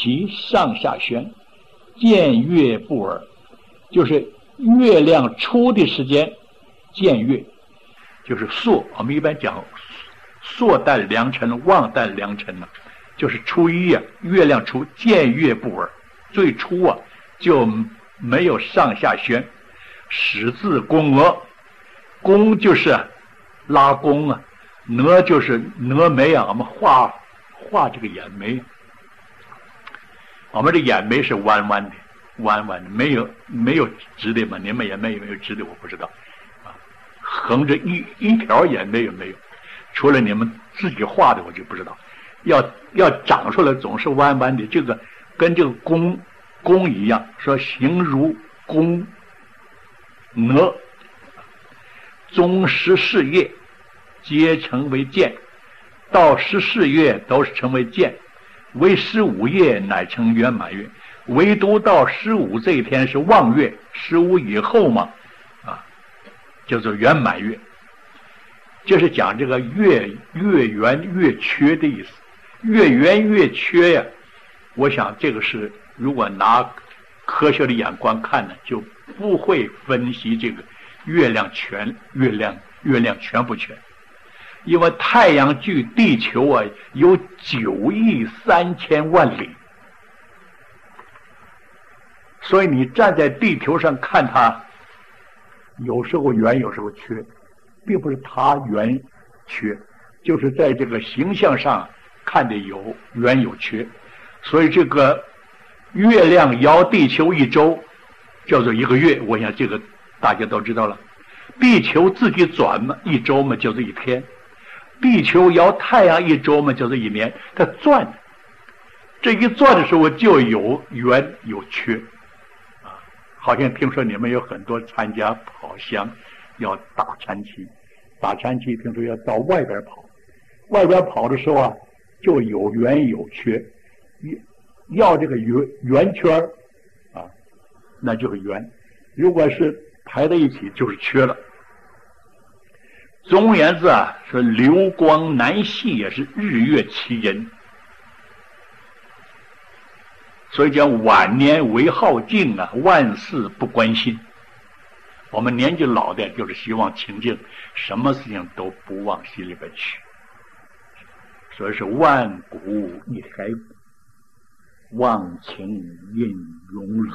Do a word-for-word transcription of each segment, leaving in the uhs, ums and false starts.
其上下旋，见月不尔，就是月亮出的时间见月，就是朔，我们一般讲朔旦良辰望旦良辰呢，就是初一啊，月亮出见月不尔，最初啊就没有上下旋，始自宫娥，宫就是拉弓啊，哪就是哪眉啊，我们画画这个眼眉，我们的眼眉是弯弯的，弯弯的，没有没有直的嘛？你们眼眉有没有直的？我不知道啊，横着一一条眼眉有没有？除了你们自己画的，我就不知道。要要长出来总是弯弯的，这个跟这个弓弓一样，说形如弓哪，终十四月皆成为剑，到十四月都是成为剑，为十五夜乃成圆满月，唯独到十五这一天是望月，十五以后嘛，啊，叫做圆满月。这是讲这个月月圆月缺的意思，月圆月缺呀，我想这个是如果拿科学的眼光看呢，就不会分析这个月亮全月亮月亮全不全，因为太阳距地球啊有九亿三千万里，所以你站在地球上看它，有时候圆有时候缺，并不是它圆缺，就是在这个形象上看的有圆有缺，所以这个月亮摇地球一周叫做一个月，我想这个大家都知道了。地球自己转嘛，一周嘛叫做一天，地球摇太阳一周嘛叫做一年，它转，这一转的时候就有圆有缺啊。好像听说你们有很多参加跑箱要打禅期，打禅期听说要到外边跑，外边跑的时候啊就有圆有缺，要这个圆圆圈啊，那就是圆，如果是排在一起就是缺了。总而言之啊，说流光难系也是日月其人，所以讲晚年为好静啊，万事不关心。我们年纪老的就是希望清静，什么事情都不往心里边去，所以是万古一骸骨，忘情印荣辱。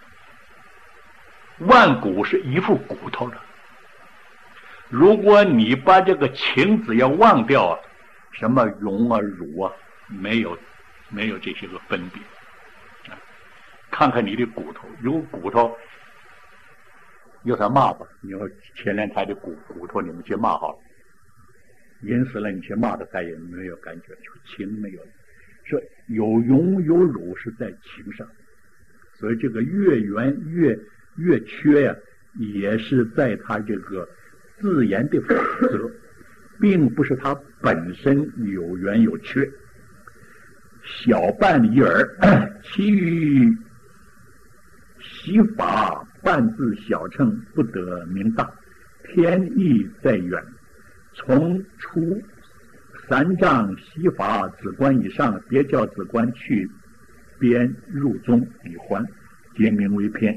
万骨是一副骨头的，如果你把这个情字要忘掉啊，什么荣啊辱啊，没有没有这些个分别啊。看看你的骨头，如果骨头有他骂吧，你说前连台的骨骨头你们去骂好了，阴死了你去骂他，他也没有感觉，就情没有了。说有荣有辱是在情上，所以这个月圆月月缺呀、啊，也是在他这个自然的法则，并不是他本身有圆有缺。小半一耳，其余习法半自小乘，不得名大，天意在远。从出三丈习法子观以上，别教子观去边入中以还，皆名为偏。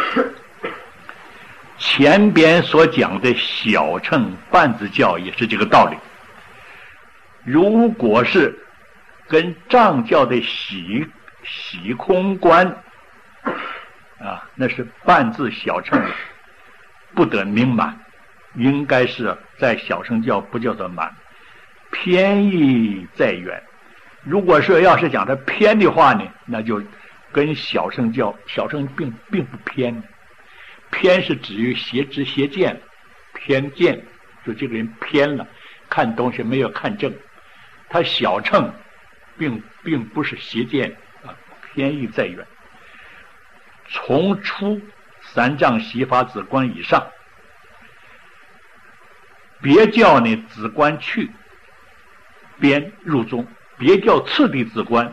前边所讲的小乘半自教也是这个道理。如果是跟藏教的喜喜空观啊，那是半自小乘，不得名满，应该是在小乘教不叫做满，偏义在远。如果是要是讲它偏的话呢，那就跟小乘教小乘并并不偏，偏是指于邪知邪见偏见，就这个人偏了，看东西没有看正。他小乘并并不是邪见啊，偏义在远。从出三丈习法子观以上，别教呢子观去边入中，别教次第子观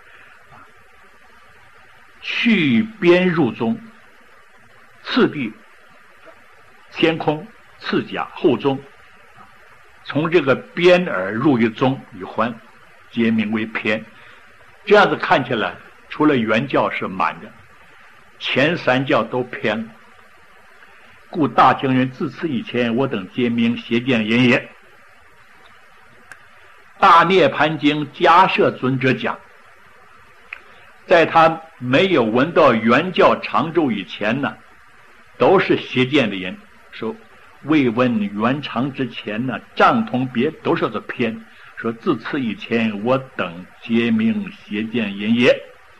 去边入中，次第天空次甲后中，从这个边而入于中以还，皆名为偏。这样子看起来除了原教是满的，前三教都偏了。故大经人自此以前，我等皆名邪见言也。大涅盘经迦摄尊者讲，在他没有闻到原教常住以前呢，都是邪见的人，说未闻原常之前呢，障同别都是个偏，说自此以前，我等皆名邪见言也。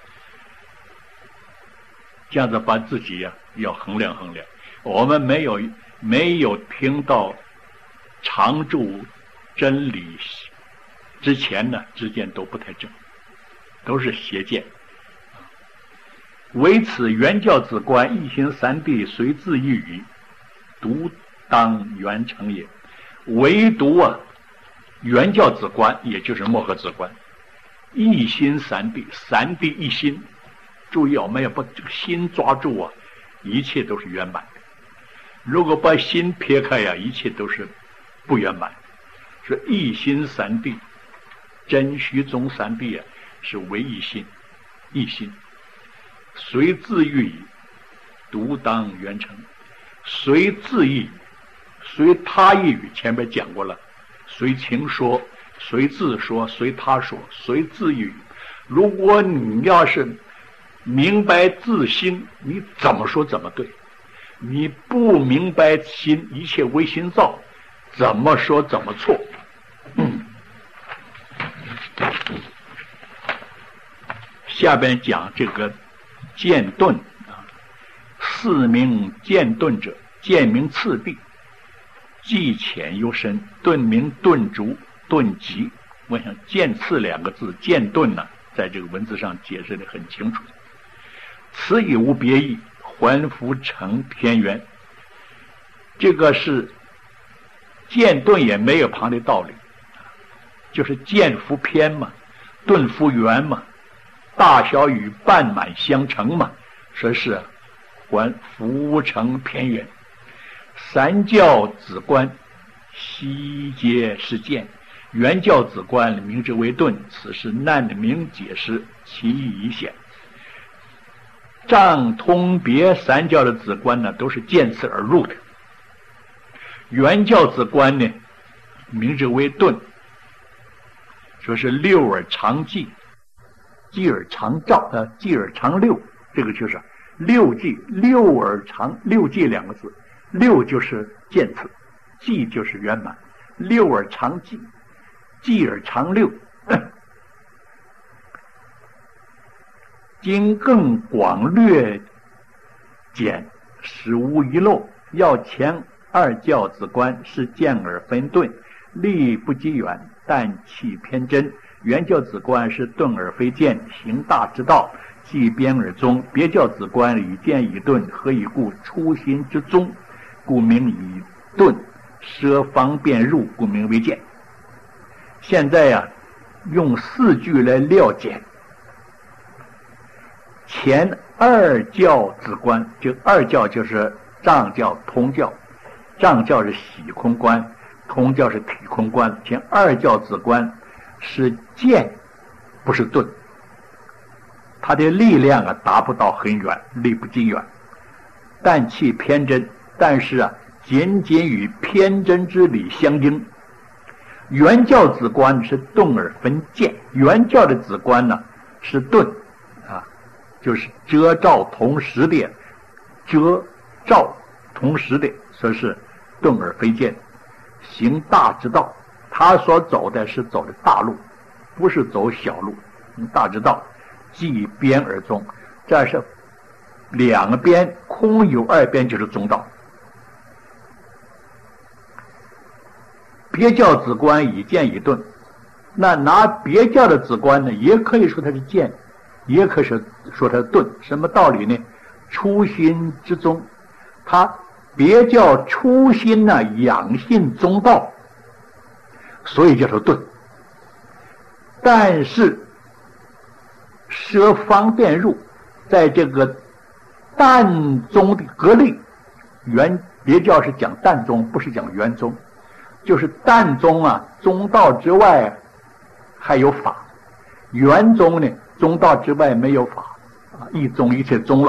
这样子把自己呀、啊、要衡量衡量，我们没有没有听到常住真理之前呢，之间都不太正，都是邪见。唯此原教子观一心三谛随自一语，独当圆成也。唯独啊，原教子观也就是摩诃子观，一心三谛，三谛一心。注意，我们要把这个心抓住啊，一切都是圆满的。如果把心撇开呀、啊，一切都是不圆满。说一心三谛，真虚宗三谛啊，是唯一心，一心。随自欲矣，独当圆成。随自意，随他意语，前面讲过了。随情说，随自说，随他说，随自意语。如果你要是明白自心，你怎么说怎么对；你不明白心，一切唯心造，怎么说怎么错。嗯、下边讲这个剑遁啊，四名剑遁者，剑名次第，既浅又深，遁名遁逐、遁疾。我想剑次两个字，剑遁呢，在这个文字上解释得很清楚。此以无别意，还复成偏圆。这个是剑遁也没有旁的道理，就是剑复偏嘛，遁复圆嘛，大小与半满相成嘛，说是还复成偏圆。三教子观，悉皆是剑，原教子观名之为遁，此是难明解释，其意已显。障通别三教的子观呢，都是见次而入的。原教子观呢，名之为遁，说是六耳常记，记耳常照，呃，记耳常六，这个就是六记，六耳常六记两个字，六就是见次，记就是圆满，六耳常记，记耳常六。今更广略简，实无遗漏。要前二教子观是见耳分顿，力不及远，但气偏真。原教子观是顿而非见，行大之道，即边而宗。别教子观以见以顿，何以故？初心之宗，故名以顿。奢方便入，故名为见。现在呀、啊，用四句来料解。前二教子观，就二教就是藏教、通教，藏教是喜空观，通教是体空观。前二教子观是见，不是顿，它的力量啊达不到很远，力不及远，但气偏真，但是啊仅仅与偏真之理相应。原教子观是顿而分见，原教的子观呢是顿啊。就是遮照同时的，遮照同时的，说是顿而非见，行大之道。他所走的是走的大路，不是走小路，大之道，即边而宗。这是两边空有二边，就是宗道。别教子观以见以顿，那拿别教的子观呢，也可以说它是见，也可以说它是顿。什么道理呢？初心之宗，他别教初心呢、啊、养信宗道，所以叫做顿。但是奢方便入，在这个淡宗的格类，原别教是讲淡宗，不是讲圆宗，就是淡宗啊，宗道之外还有法，圆宗呢，宗道之外没有法。 啊，一宗一切宗了。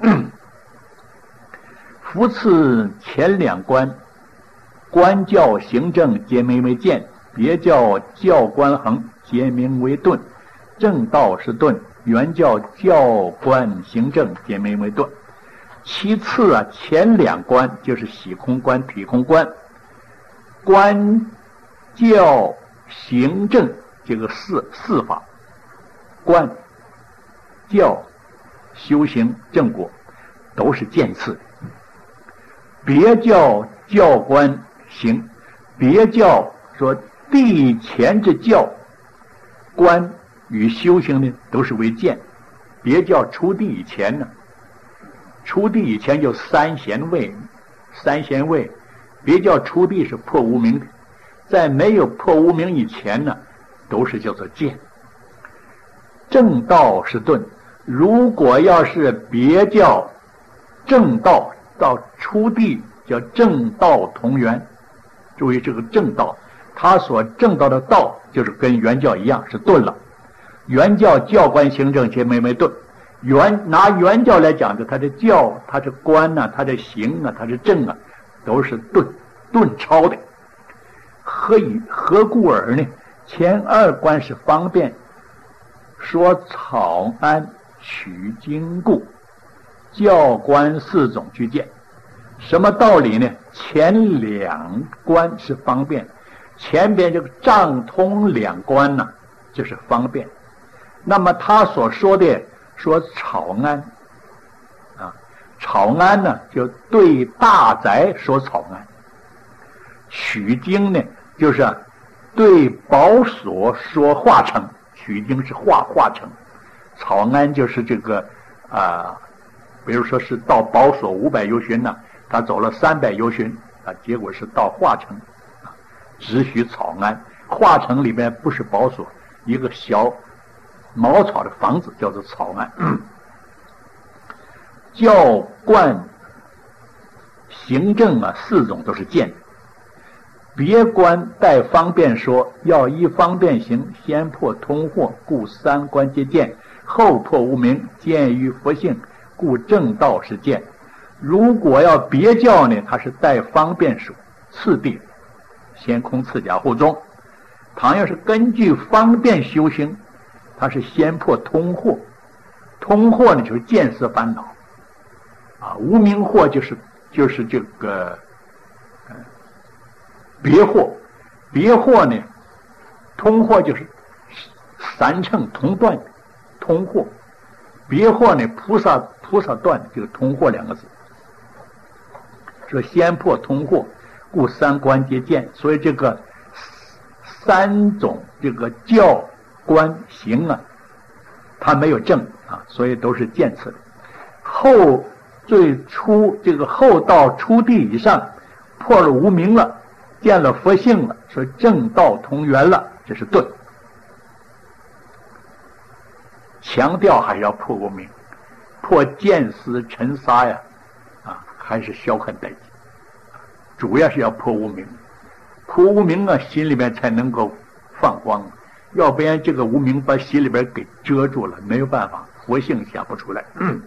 夫次前两官，官教行政皆名为鉴，别教教官衡皆名为顿。正道是顿，原教教官行政皆名为顿。其次啊，前两关就是喜空观、体空观，官教行政这个四四法，官教修行正果都是渐次。别教教官行，别教说地前之教官与修行呢都是为渐。别教出地以前呢，出地以前就三贤位，三贤位，别教出地是破无明的，在没有破无明以前呢，都是叫做渐。正道是顿，如果要是别教正道到出地叫正道同源，注意这个正道，他所正道的道就是跟原教一样是顿了。原教教官行政皆名为顿，原拿原教来讲的，他的教，他的官啊，他的行啊，他的正啊，都是顿顿超的。何以何故而呢？前二关是方便，说草庵取经故，教官四种居见。什么道理呢？前两关是方便，前边这个障通两关呢，就是方便。那么他所说的说草庵啊，草庵呢就对大宅说草庵，取经呢就是对宝所说化城，取经是化化城，草庵就是这个啊、呃，比如说是到宝所五百由旬呢，他走了三百由旬啊，结果是到化城啊，只许草庵。化城里面不是宝所，一个小茅草的房子叫做草庵。嗯、教官行政啊，四种都是渐。别官带方便说，要依方便行，先破通惑，故三关皆渐；后破无明，渐于佛性，故正道是渐。如果要别教呢，它是带方便说，次第，先空次假后中。倘要是根据方便修行，它是先破通惑，通惑呢就是见思烦恼啊，无明惑就是就是这个呃别惑，别惑呢，通惑就是三乘同断通惑，别惑呢菩萨菩萨断这个通惑两个字，说先破通惑，故三关皆渐。所以这个三种这个教官行啊，它没有正啊，所以都是渐次的。后最初这个后道出地以上，破了无明了，见了佛性了，说正道同源了，这是顿。强调还是要破无明，破见思尘沙呀，啊，还是小看待己，主要是要破无明，破无明啊，心里面才能够放光，要不然这个无明把心里边给遮住了，没有办法，佛性显不出来。嗯、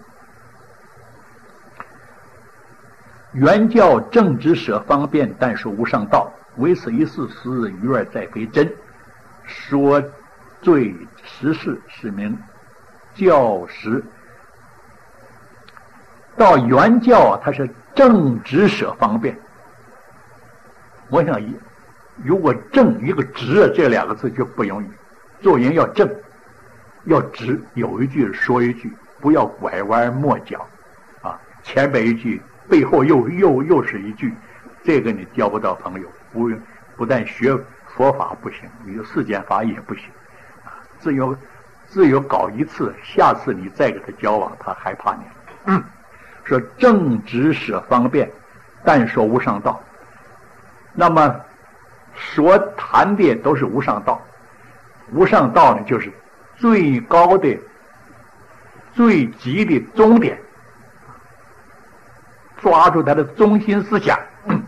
原教正直舍方便，但说无上道，唯此一事实，余而再非真。说最实事是名教实。到原教它是正直舍方便。我想一如果正一个直这两个字就不容易，做人要正要直，有一句说一句，不要拐弯抹角啊，前边一句背后又又又是一句，这个你交不到朋友，不不但学佛法不行，你的世间法也不行啊，只有只有搞一次，下次你再跟他交往，他害怕你。嗯，说正直舍方便，但说无上道。那么所谈的都是无上道，无上道呢就是最高的最极的终点，抓住他的中心思想，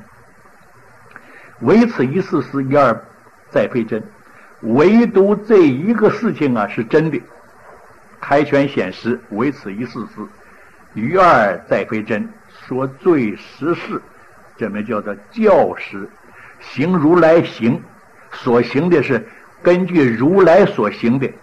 唯此一事实，一而再非真，唯独这一个事情啊是真的， 开权显实，唯此一事之，余二再非真，说罪实事，这名叫做教实。行如来行，所行的是根据如来所行的